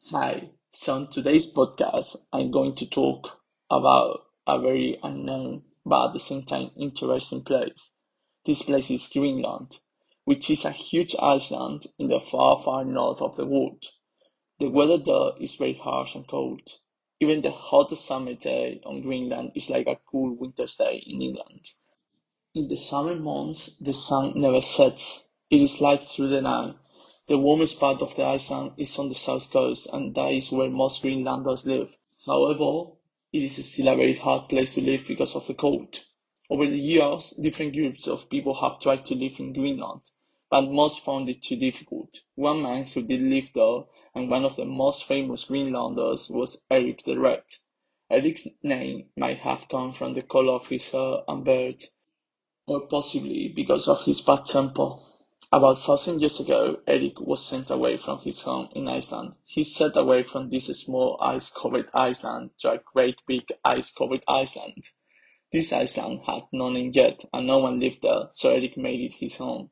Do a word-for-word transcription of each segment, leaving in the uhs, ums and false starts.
Hi, so on today's podcast, I'm going to talk about a very unknown but at the same time interesting place. This place is Greenland, which is a huge island in the far, far north of the world. The weather there is very harsh and cold. Even the hottest summer day on Greenland is like a cool winter's day in England. In the summer months, the sun never sets. It is light through the night. The warmest part of the island is on the south coast, and that is where most Greenlanders live. However, it is still a very hard place to live because of the cold. Over the years, different groups of people have tried to live in Greenland, but most found it too difficult. One man who did live there, and one of the most famous Greenlanders, was Eric the Red. Eric's name might have come from the color of his hair and beard, or possibly because of his bad temper. About a thousand years ago, Eric was sent away from his home in Iceland. He set away from this small ice-covered island to a great big ice-covered island. This island had no name yet, and no one lived there, so Eric made it his home.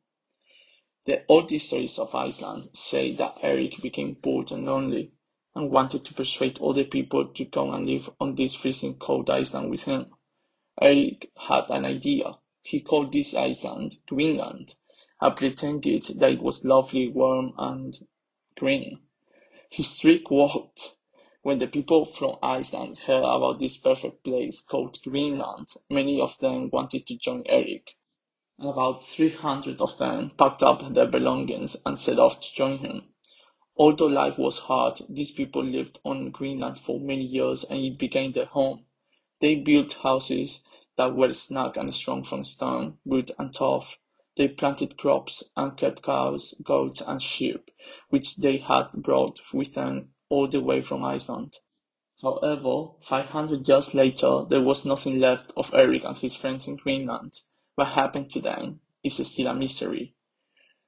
The old histories of Iceland say that Eric became bored and lonely, and wanted to persuade other people to come and live on this freezing cold island with him. Eric had an idea. He called this island Greenland, and pretended that it was lovely, warm, and green. His trick worked. When the people from Iceland heard about this perfect place called Greenland, many of them wanted to join Eric. About three hundred of them packed up their belongings and set off to join him. Although life was hard, these people lived on Greenland for many years and it became their home. They built houses that were snug and strong from stone, wood, and tough. They planted crops and kept cows, goats, and sheep, which they had brought with them all the way from Iceland. However, five hundred years later, there was nothing left of Eric and his friends in Greenland. What happened to them is still a mystery.